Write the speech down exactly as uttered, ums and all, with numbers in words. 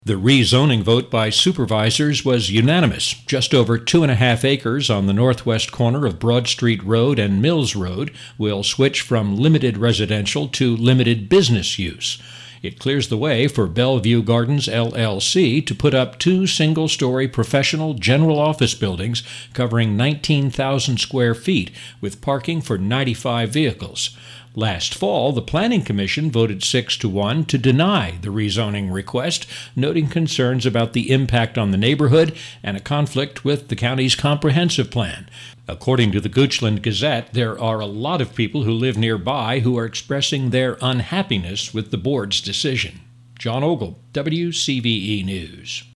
The rezoning vote by supervisors was unanimous. Just over two and a half acres on the northwest corner of Broad Street Road and Mills Road will switch from limited residential to limited business use. It clears the way for Bellevue Gardens, L L C to put up two single-story professional general office buildings covering nineteen thousand square feet with parking for ninety-five vehicles. Last fall, the Planning Commission voted six to one to deny the rezoning request, noting concerns about the impact on the neighborhood and a conflict with the county's comprehensive plan. According to the Goochland Gazette, there are a lot of people who live nearby who are expressing their unhappiness with the board's decision. John Ogle, W C V E News.